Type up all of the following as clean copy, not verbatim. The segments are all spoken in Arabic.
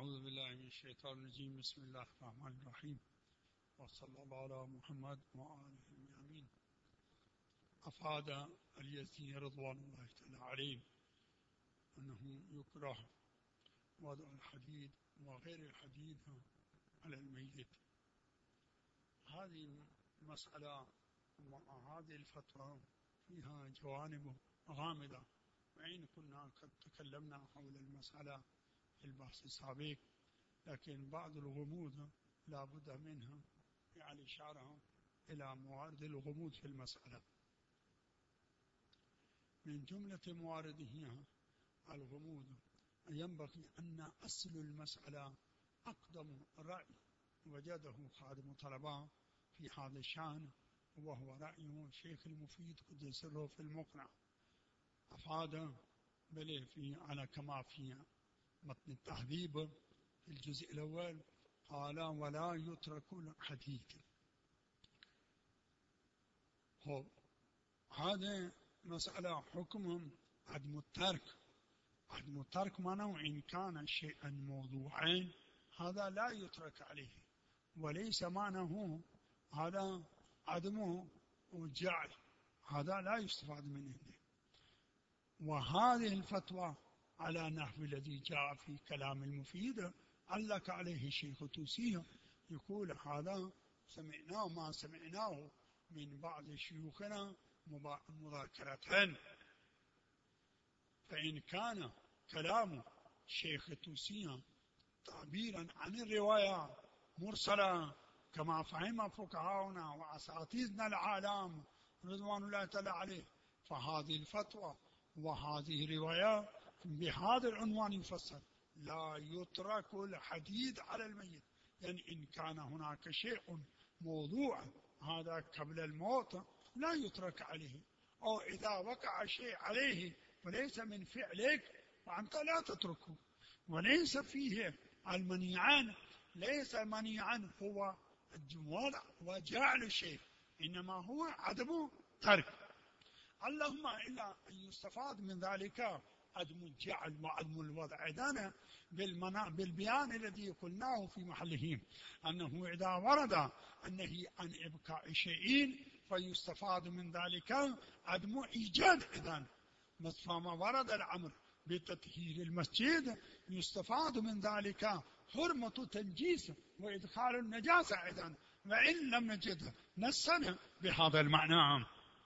أعوذ بالله من الشيطان الرجيم. بسم الله الرحمن الرحيم، وصلى الله على محمد وآله الأمين. أفاد اليزيدي رضوان الله تعالى عليه أنه يكره وضع الحديد وغير الحديد على الميت. هذه المسألة وهذه الفتوى فيها جوانب غامضة، وإن كنا قد تكلمنا حول المسألة في البحث السابق، لكن بعض الغموض لا بد منها، يعني إشارة إلى موارد الغموض في المسألة. من جملة موارده الغموض ينبغي أن أصل المسألة أقدم رأي وجده خادم طلباء في هذا الشأن، وهو رأي الشيخ المفيد قدس سره في المقنع. أفاد بل في على كما في متن التهذيب في الجزء الأول قال ولا يترك الحديد. هذا مسألة حكم عدم الترك. عدم الترك معناه إن كان شيئا موضوعا هذا لا يترك عليه، وليس معناه هذا عدمه وجعل، هذا لا يستفاد منه. وهذه الفتوى على نحو الذي جاء في كلام المفيد علق عليه الشيخ الطوسي، يقول هذا سمعناه ما سمعناه من بعض شيوخنا مذاكرة. فإن كان كلام الشيخ الطوسي تعبيرا عن الرواية مرسلة كما فهم فقهاؤنا وأساتذتنا العالم رضوان الله تعالى عليه، فهذه الفتوى وهذه الرواية بهذا العنوان يفسر لا يترك الحديد على الميت. يعني إن كان هناك شيء موضوع هذا قبل الموت لا يترك عليه، أو إذا وقع شيء عليه وليس من فعلك فأنت لا تتركه. وليس فيه المنيعان، ليس منيعا هو الجمال وجعل الشيء، إنما هو عدم ترك. اللهم إلا أن يستفاد من ذلك عدم الجعل وعدم الوضع. إذن بالبيان الذي قلناه في محله أنه إذا ورد النهي عن إبقاء شيء فيستفاد من ذلك عدم إيجاد. إذن فما ورد الأمر بتطهير المسجد يستفاد من ذلك حرمة تنجيس وإدخال النجاسة. إذن وإن لم نجد نصا بهذا المعنى.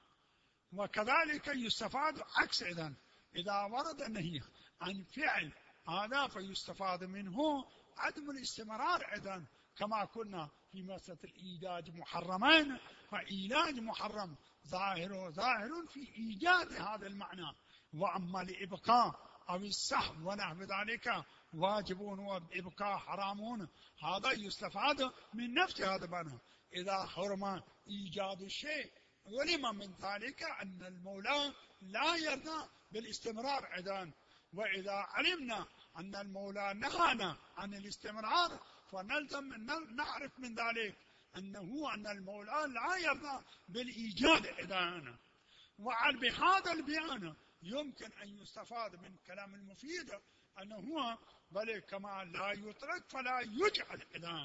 وكذلك يستفاد عكس. إذا ورد النهي عن فعل هذا فيستفاد منه عدم الاستمرار. كما قلنا في مسألة الإيجاد محرمين، فإيجاد محرم ظاهر في إيجاد هذا المعنى، وأما الإبقاء أو السحب ونحو ذلك واجبون وإبقاء حرامون، هذا يستفاد من نفس هذا المعنى. إذا حرم إيجاد الشيء علم من ذلك أن المولى لا يرضى بالاستمرار. وإذا علمنا أن المولى نهانا عن الاستمرار فنلزم أن نعرف من ذلك أن المولى لا يرضى بالإيجاد. وعلى بهذا البيان يمكن أن يستفاد من كلام المفيد أنه بل كما لا يترك فلا يجعل.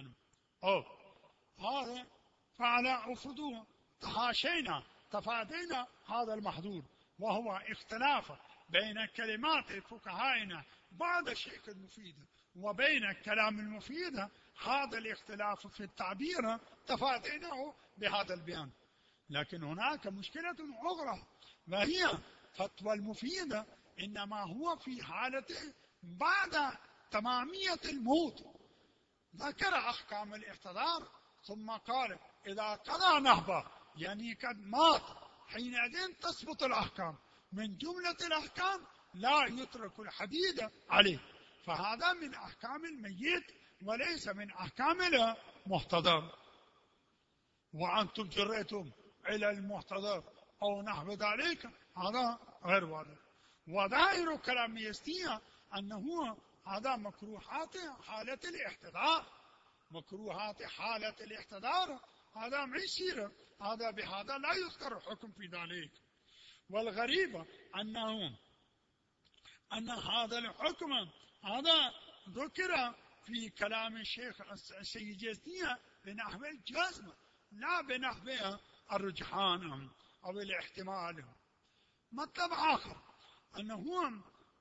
هذا فعلى أفضوه تحاشينا تفادينا هذا المحظور، وهو اختلاف بين كلمات فقهائنا بعد الشيخ المفيد وبين كلام المفيد. هذا الاختلاف في التعبير تفاديناه بهذا البيان. لكن هناك مشكلة أخرى، وهي فتوى المفيد إنما هو في حالة بعد تمامية الموت. ذكر أحكام الاحتضار ثم قال إذا قضى نهبه يعني قد مات حينئذ تثبت الأحكام. من جملة الأحكام لا يترك الحديد عليه، فهذا من أحكام الميت وليس من أحكام المحتضر. وأنتم جريتم إلى المحتضر أو نحو ذلك هذا غير واضح. وظاهر كلام يستيع أنه هذا مكروهات حالة الاحتضار. مكروهات حالة الاحتضار هذا ما يصير، هذا بهذا لا يذكر حكم في ذلك. والغريب أن هذا الحكم هذا ذكر في كلام الشيخ السيد يزنية بنحو الجزم لا بنحو الرجحان أو الاحتمال. مطلب آخر أنه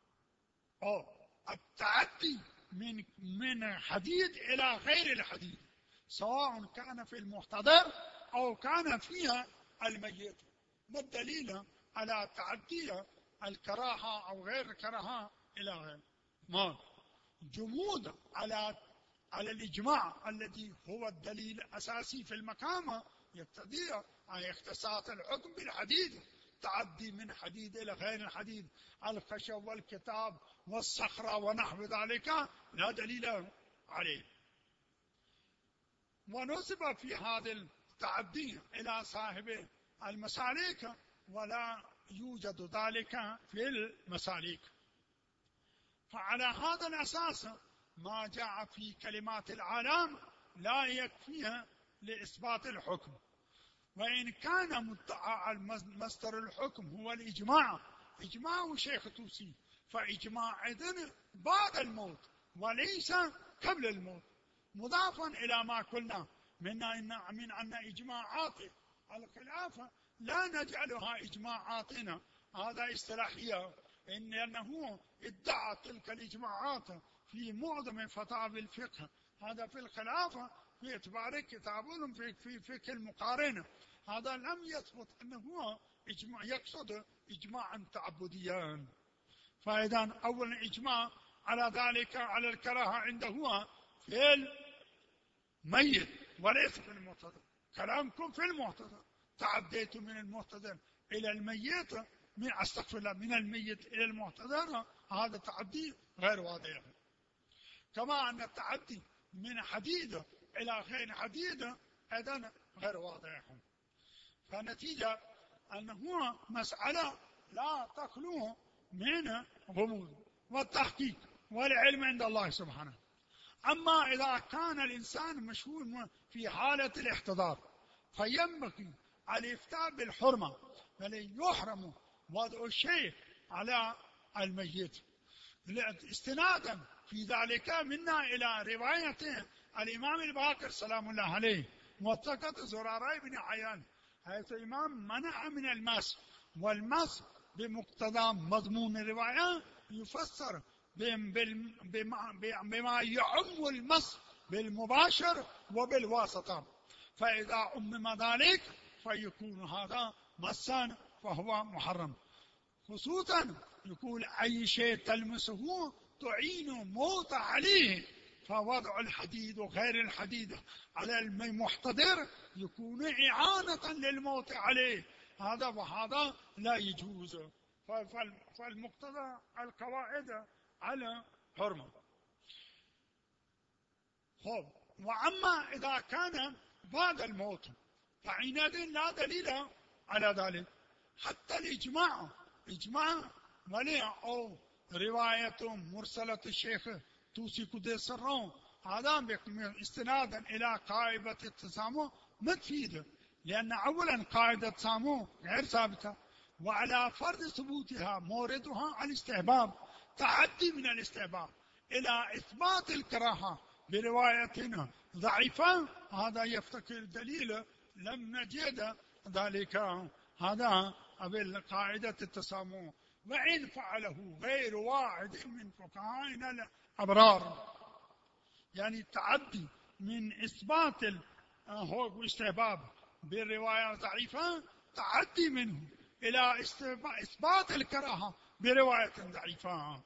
التعدي من حديد إلى غير الحديد، سواء كان في المحتضر أو كان فيها الميت. ما الدليل على تعدي الكراهة أو غير الكراهة إلى غير ما جمود على الإجماع الذي هو الدليل الأساسي في المقام، يقتضي أن يختصاص الحكم بالحديد. تعدي من حديد إلى غير الحديد، الخشب والكتاب والصخرة ونحو ذلك، لا دليل عليه. ونسب في هذا التعدي إلى صاحب المسالك، ولا يوجد ذلك في المسالك. فعلى هذا الأساس ما جاء في كلمات العالم لا يكفيها لإثبات الحكم. وإن كان مدعى مصدر الحكم هو الإجماع، إجماع شيخ توسي، فإجماع إذن بعد الموت وليس قبل الموت، مضافا إلى ما قلنا من أن إجماعات الخلافة لا نجعلها إجماعاتنا، هذا اصطلاحية، لأنه ادعى تلك الإجماعات في معظم فتاوى الفقه، هذا في الخلافة في اعتبار كتابهم في فقه المقارنة، هذا لم يثبت أنه إجماع يقصد إجماعا تعبديا. فإذا أول إجماع على ذلك على الكراهة عنده في الميت وليس في المحتضر. كلامكم في المحتضر، تعديت من المحتضر إلى الميت، من الميت إلى المحتضر، هذا تعدي غير واضح. كما أن التعدي من حديد إلى غير حديد أيضا غير واضح. فنتيجة أنه مسألة لا تخلو من غموض والتحقيق والعلم عند الله سبحانه. أما إذا كان الإنسان مشهور في حالة الاحتضار فينبغي الإفتاء بالحرمة، بل يحرم وضع الشيء على الميت، استنادا في ذلك منا إلى رواية الإمام الباقر سلام الله عليه موثقة زرارة بن عيان، حيث الإمام منع من المس، والمس بمقتضى مضمون الرواية يفسر بما يعم المس بالمباشر وبالواسطة، فإذا عمم ذلك فيكون هذا مسا فهو محرم. خصوصا يقول أي شيء تلمسه تعين موت عليه، فوضع الحديد وغير الحديد على المحتضر يكون إعانة للموت عليه، هذا وهذا لا يجوز. فالمقتضى القواعد على حرمة. وأما إذا كان بعد الموت فعندئذ لا دليل على ذلك، حتى الإجماع ولي أو رواية مرسلة الشيخ توسي قدس سره، هذا استنادا إلى قاعدة التسامح مفيدة، لأن أولا قاعدة التسامح غير ثابتة، وعلى فرض ثبوتها موردها الاستحباب، تعدي من الاستحباب إلى إثبات الكراهة برواية ضعيفة، هذا يفتقر دليل لم نجد ذلك، هذا بالقاعدة التسامح. وإن فعله غير واحد من فقهائنا الأبرار، يعني التعدي من إثبات هو استحباب بالرواية ضعيفة، تعدي منه إلى إثبات الكراهة برواية ضعيفة،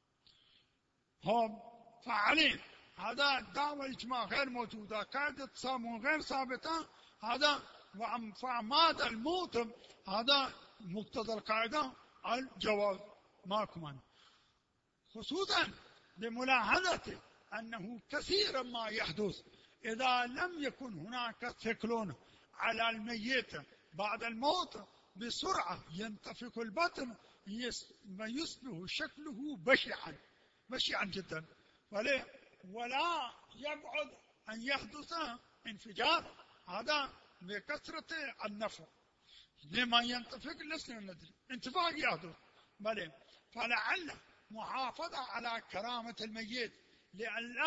هم فعليه هذا دعوة إجماع غير موجودة، قاعدة التسامح غير ثابتة، هذا فعماد الموت هذا مقتضى القاعدة الجواز ماكما، خصوصا بملاحظة أنه كثيرا ما يحدث إذا لم يكن هناك ثقل على الميت بعد الموت بسرعة ينتفخ البطن ويصبح شكله بشعا جدا، ولا يبعد أن يحدث انفجار، هذا بكثرة النفخ، لما ينتفق لسنا ندري انتفاق يحدث، فلعل محافظة على كرامة الميت لئلا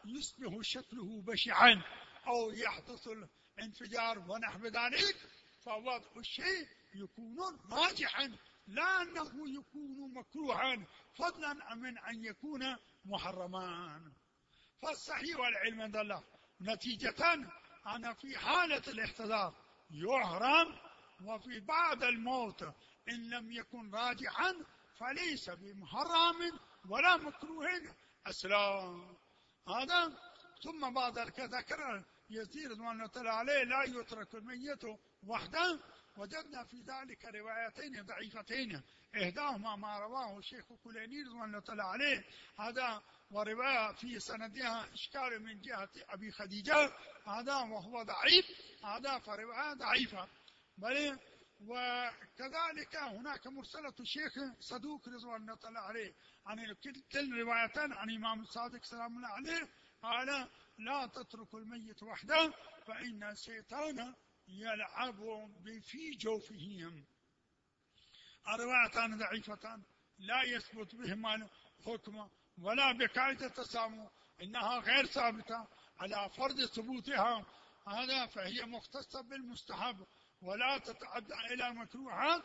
يصبح شكله بشعا أو يحدث الانفجار ونحو ذلك، فوضع الشيء يكون راجحا، لا أنه يكون مكروها، فضلا من أن يكون محرما. فالصحيح والعلم عند الله. نتيجة أنا في حالة الاحتضار يحرم، وفي بعد الموت إن لم يكن راجحا فليس بمحرم ولا مكروه أصلا. هذا. ثم بعد ذلك ذكر يزيد رضوان الله تعالى عليه لا يترك الميت وحده. وجدنا في ذلك روايتين ضعيفتين، إحداهما ما رواه الشيخ كليني رضوان الله تعالى عليه، هذا ورواية في سندها إشكال من جهة أبي خديجة، هذا وهو ضعيف، هذا فرواية ضعيفة. بل وكذلك هناك مرسلة الشيخ صدوق رضوان الله تعالى عليه عن كل روايتان عن إمام الصادق سلام الله عليه قال لا تترك الميت وحده فإن الشيطان يلعب في جوفهم. الروايتان ضعيفتان لا يثبت بهما الحكم ولا بقاعدة التسامح، إنها غير ثابتة على فرض ثبوتها، هذا فهي مختصة بالمستحب ولا تتعدى إلى المكروهات.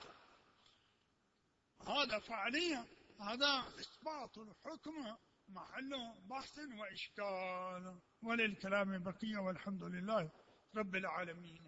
هذا فعليا هذا إثبات الحكم محل بحث وإشكال، وللكلام بقية، والحمد لله رب العالمين.